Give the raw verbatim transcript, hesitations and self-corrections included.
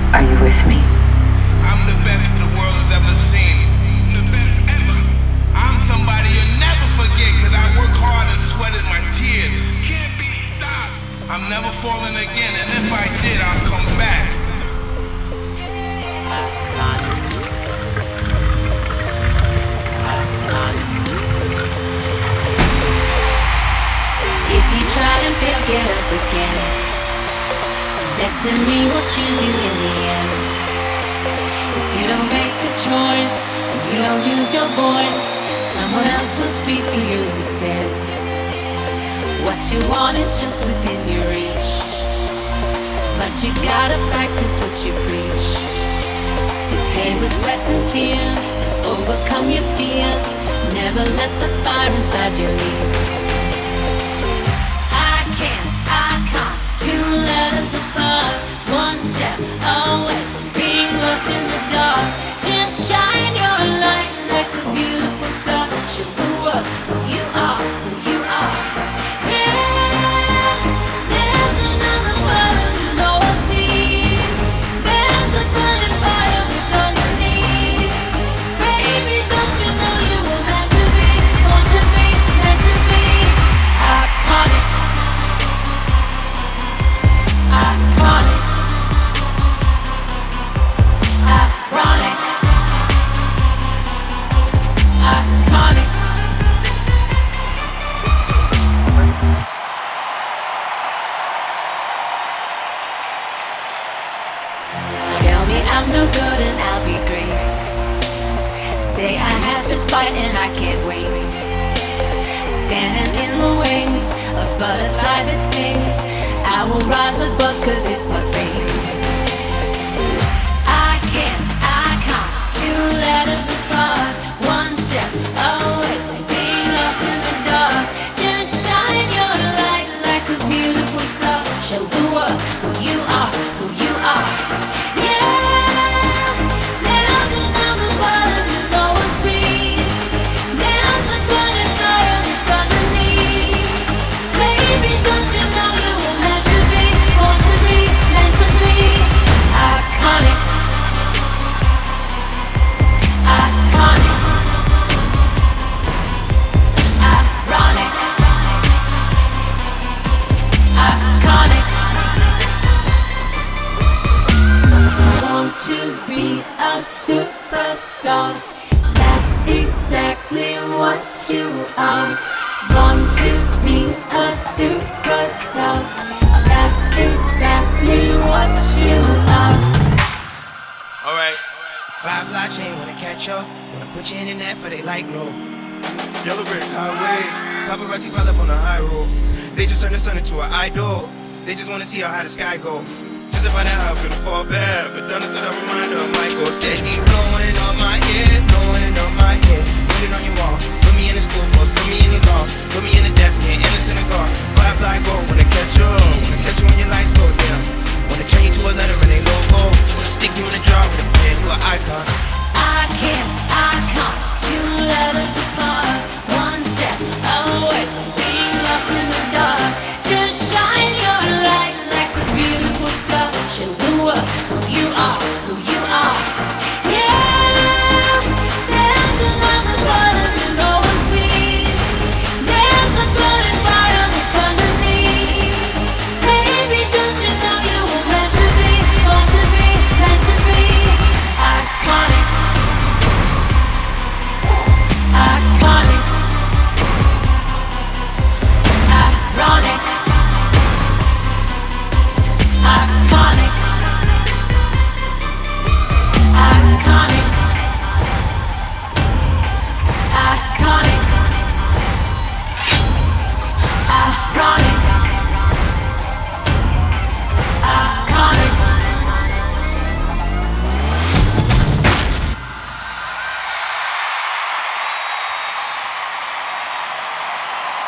Are you with me? I'm the best the world has ever seen. The best ever. I'm somebody you'll never forget because I work hard and sweated my tears. Can't be stopped. I'm never falling again, and if I did, I'll come back. If you try and fail, get up again. Destiny will choose you in the end. If you don't make the choice, if you don't use your voice, someone else will speak for you instead. What you want is just within your reach, but you gotta practice what you preach. You pay with sweat and tears to overcome your fears. Never let the fire inside you leave. Two letters apart, one step away from being lost in the dark. Just shine your light like a beautiful star. Show the world who you are, who you are. Yeah, there's another world no one sees. There's a burning fire that's underneath. Baby, don't you know you were meant to be? Won't you be, meant to be? Iconic. Iconic, ironic, iconic. Tell me I'm no good and I'll be great. Say I have to fight and I can't wait. Standing in the wings of butterfly that stings, I will rise above cause it's my fate. I can't, I can't. Two letters apart, one step away from being lost in the dark. Just shine your light like a beautiful star. Show the world who you are, who you are. Yeah, there's another world that no one sees. There's a burning fire that's underneath. Baby, don't you know you were meant to be, born to be, meant to be. Iconic, iconic, ironic, iconic. Want to be a superstar, that's exactly what you are. Want to be a superstar, that's exactly what you are. Alright, Firefly chain, wanna catch ya? Wanna put you in the net for they like no. Yellow brick highway, paparazzi pile up on the high road. They just turn the sun into an idol. They just wanna see how high the sky go. Just to find out how I'm gonna fall back, but done is a reminder of my go steady blowing on my head, blowing on my head. Put it on your wall, put me in the school bus, put me in your loft, put me in the desk, and in the synagogue. Firefly go, wanna catch you, wanna catch you when your lights go down.